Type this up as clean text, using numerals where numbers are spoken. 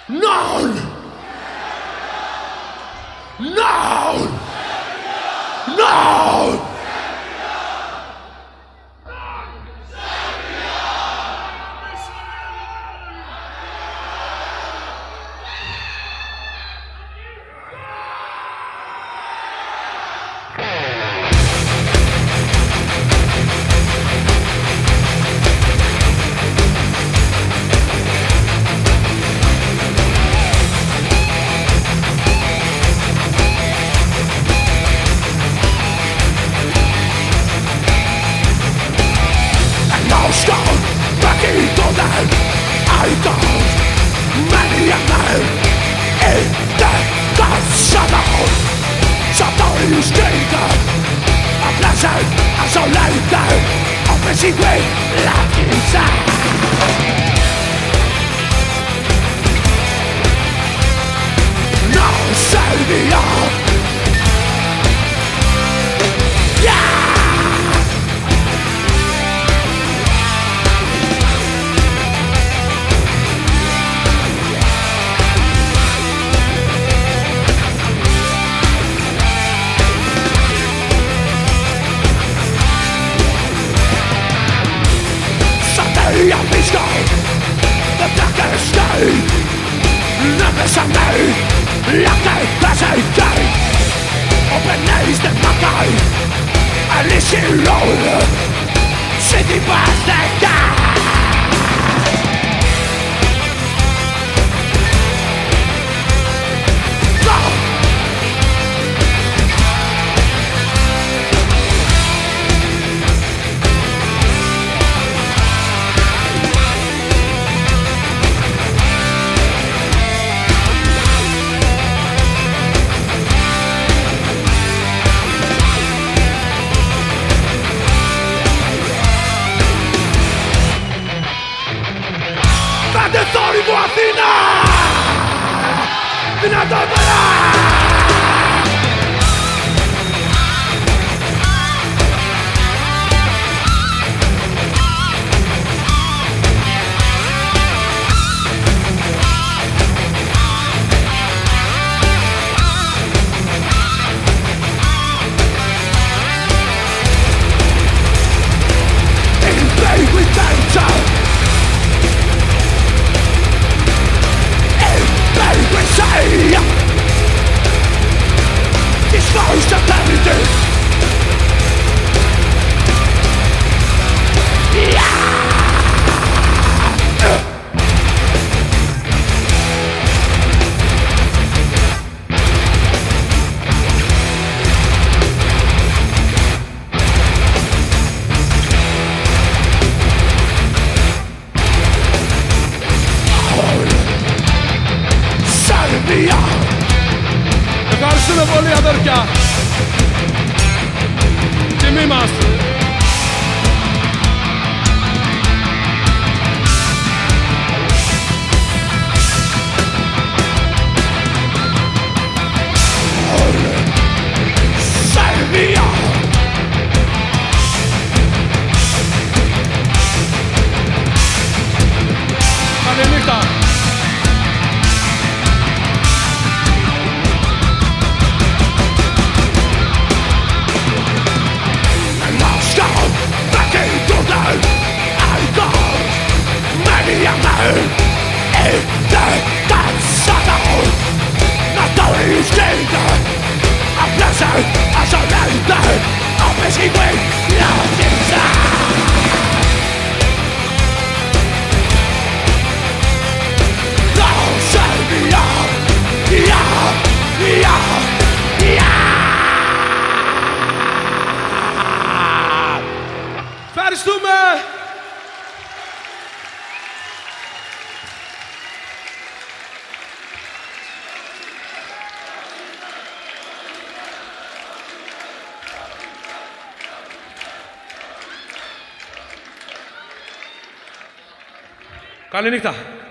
None! None! None! I don't many a man in the shadow. Shadow is greater, a blessing isolated, a busy way like inside. No savior. I'll be strong, the darkest day. Numbers of me, like a passing day. Open knees that my guide, and listen loud. City past the guy. Κάντε θόρυβο Αθήνα! Δυνατότερα! Invade with danger! Disclose the penalty. Ευχαριστούμε πολύ αδέρφια. Τιμή μας. Σερβία. Καληνύχτα. Ευχαριστούμε! Καληνύχτα.